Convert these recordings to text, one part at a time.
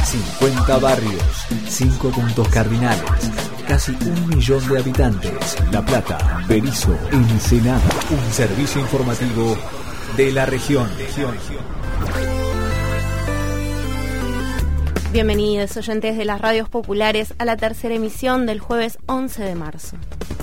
50 barrios, 5 puntos cardinales, casi 1 millón de habitantes. La Plata, Berisso, Ensenada. Un servicio informativo de la región. Bienvenidos, oyentes de las radios populares, a la tercera emisión del jueves 11 de marzo.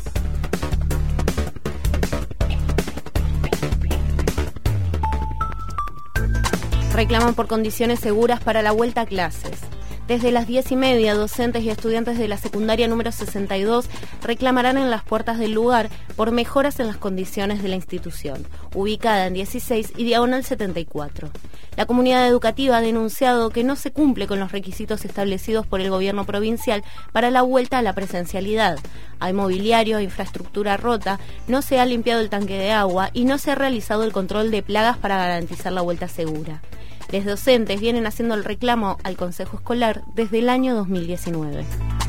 Reclaman por condiciones seguras para la vuelta a clases. Desde las 10:30, docentes y estudiantes de la secundaria número 62 reclamarán en las puertas del lugar por mejoras en las condiciones de la institución, ubicada en 16 y diagonal 74. La comunidad educativa ha denunciado que no se cumple con los requisitos establecidos por el gobierno provincial para la vuelta a la presencialidad. Hay mobiliario, infraestructura rota, no se ha limpiado el tanque de agua y no se ha realizado el control de plagas para garantizar la vuelta segura. Los docentes vienen haciendo el reclamo al Consejo Escolar desde el año 2019.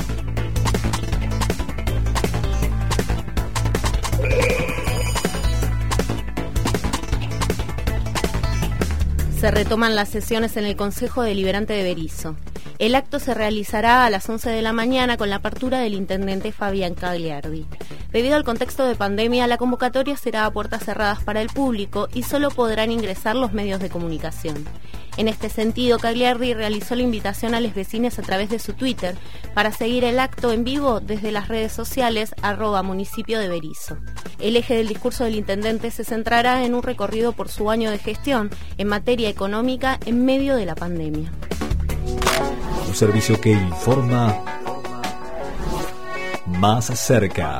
Se retoman las sesiones en el Consejo Deliberante de Berisso. El acto se realizará a las 11 de la mañana con la apertura del intendente Fabián Cagliardi. Debido al contexto de pandemia, la convocatoria será a puertas cerradas para el público y solo podrán ingresar los medios de comunicación. En este sentido, Cagliardi realizó la invitación a los vecinos a través de su Twitter para seguir el acto en vivo desde las redes sociales @municipio de Berisso. El eje del discurso del intendente se centrará en un recorrido por su año de gestión en materia económica en medio de la pandemia. Un servicio que informa más cerca.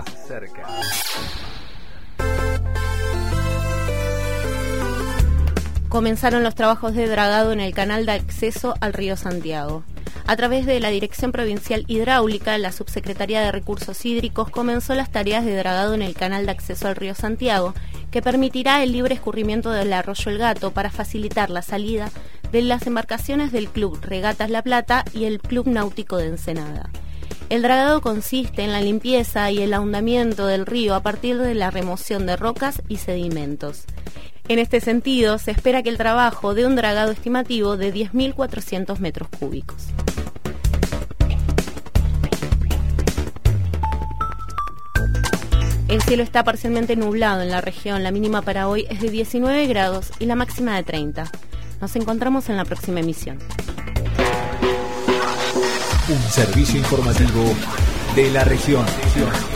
Comenzaron los trabajos de dragado en el canal de acceso al río Santiago. A través de la Dirección Provincial Hidráulica, la Subsecretaría de Recursos Hídricos comenzó las tareas de dragado en el canal de acceso al río Santiago, que permitirá el libre escurrimiento del arroyo El Gato para facilitar la salida de las embarcaciones del Club Regatas La Plata y el Club Náutico de Ensenada. El dragado consiste en la limpieza y el ahondamiento del río a partir de la remoción de rocas y sedimentos. En este sentido, se espera que el trabajo dé un dragado estimativo de 10.400 metros cúbicos. El cielo está parcialmente nublado en la región. La mínima para hoy es de 19 grados y la máxima de 30. Nos encontramos en la próxima emisión. Un servicio informativo de la región.